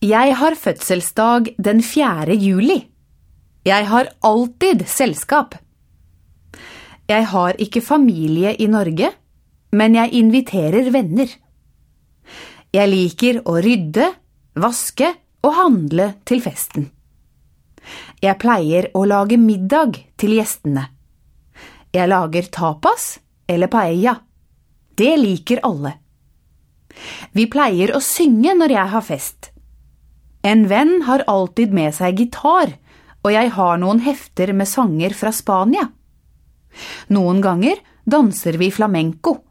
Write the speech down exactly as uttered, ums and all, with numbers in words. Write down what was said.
Jeg har fødselsdag den fjerde juli. Jeg har alltid selskap. Jeg har ikke familie i Norge, men jeg inviterer venner. Jeg liker å rydde, vaske og handle til festen. Jeg pleier å lage middag til gjestene. Jeg lager tapas eller paella. Det liker alle. Vi pleier å synge når jeg har fest. En venn har alltid med seg gitar, og jeg har noen hefter med sanger fra Spania. Noen ganger danser vi flamenco.